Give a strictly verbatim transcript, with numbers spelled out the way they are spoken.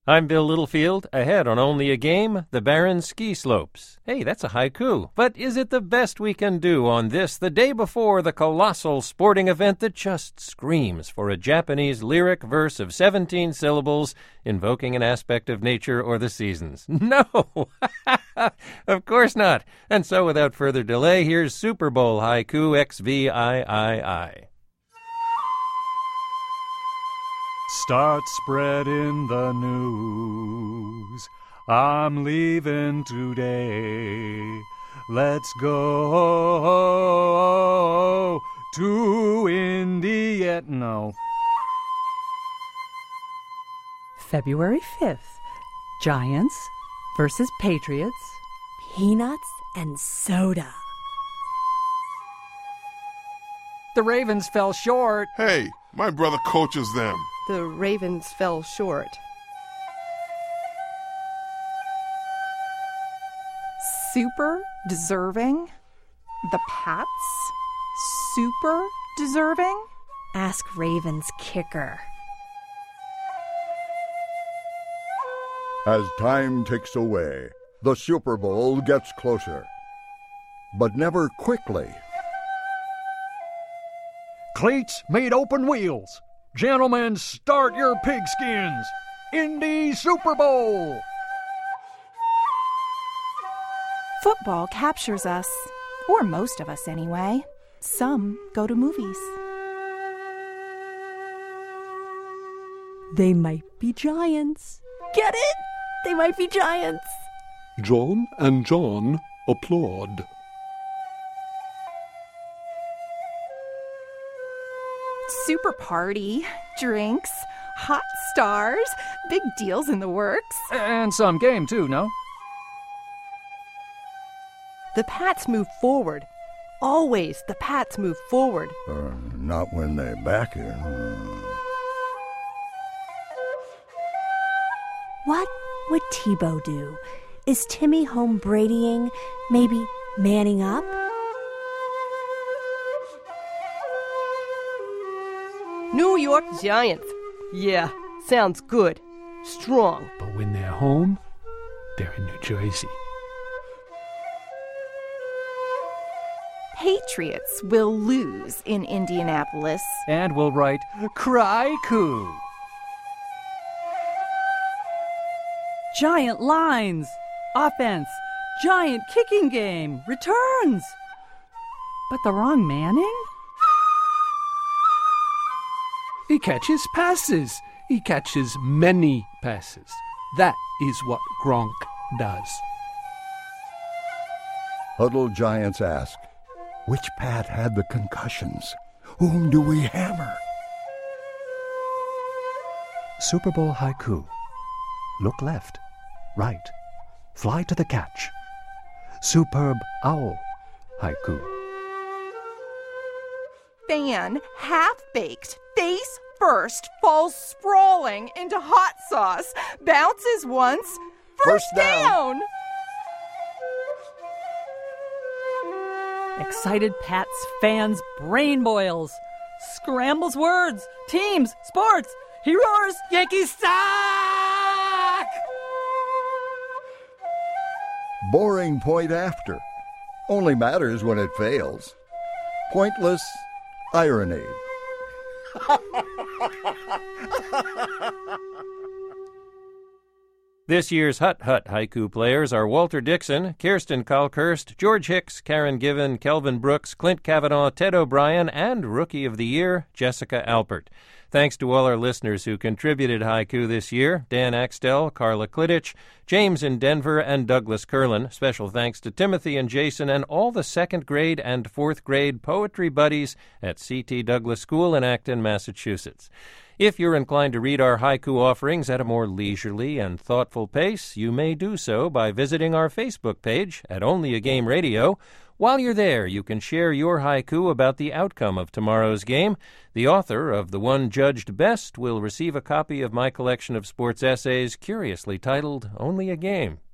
I'm Bill Littlefield, ahead on Only a Game, the Barren Ski Slopes. Hey, that's a haiku. But is it the best we can do on this, the day before the colossal sporting event that just screams for a Japanese lyric verse of seventeen syllables invoking an aspect of nature or the seasons? No! Of course not. And so without further delay, here's Super Bowl haiku X V I I I. Start spreading the news. I'm leaving today. Let's go to India. No. February fifth. Giants versus Patriots. Peanuts and soda. The Ravens fell short. Hey, my brother coaches them. The Ravens fell short. Super deserving. The Pats. Super deserving. Ask Ravens kicker. As time ticks away, the Super Bowl gets closer. But never quickly. Cleats meet open wheels. Gentlemen, start your pigskins. Indy Super Bowl. Football captures us, or most of us anyway. Some go to movies. They might be giants. Get it? They might be giants. John and John applaud. Super party, drinks, hot stars, big deals in the works. And some game, too, no? The Pats move forward. Always the Pats move forward. Uh, not when they back it. What would Tebow do? Is Timmy home Bradying? Maybe manning up? New York Giants. Yeah, sounds good. Strong. But when they're home, they're in New Jersey. Patriots will lose in Indianapolis. And we'll write, Cry-Coo. Giant lines. Offense. Giant kicking game. Returns. But the wrong Manning? He catches passes. He catches many passes. That is what Gronk does. Huddled Giants ask, which Pat had the concussions? Whom do we hammer? Super Bowl haiku. Look left, right, fly to the catch. Superb owl haiku. Fan, half-baked, face first, falls sprawling into hot sauce, bounces once, first, First down. down. Excited Pats fans' brain boils. Scrambles words, teams, sports. He roars, Yankees suck! Boring point after. Only matters when it fails. Pointless irony. This year's Hut Hut haiku players are Walter Dixon, Kirsten Kalkhurst, George Hicks, Karen Given, Kelvin Brooks, Clint Kavanaugh, Ted O'Brien, and Rookie of the Year, Jessica Alpert. Thanks to all our listeners who contributed haiku this year, Dan Axtell, Carla Klidich, James in Denver, and Douglas Curlin. Special thanks to Timothy and Jason and all the second grade and fourth grade poetry buddies at C T Douglas School in Acton, Massachusetts. If you're inclined to read our haiku offerings at a more leisurely and thoughtful pace, you may do so by visiting our Facebook page at Only a Game Radio. While you're there, you can share your haiku about the outcome of tomorrow's game. The author of the one judged best will receive a copy of my collection of sports essays curiously titled Only a Game.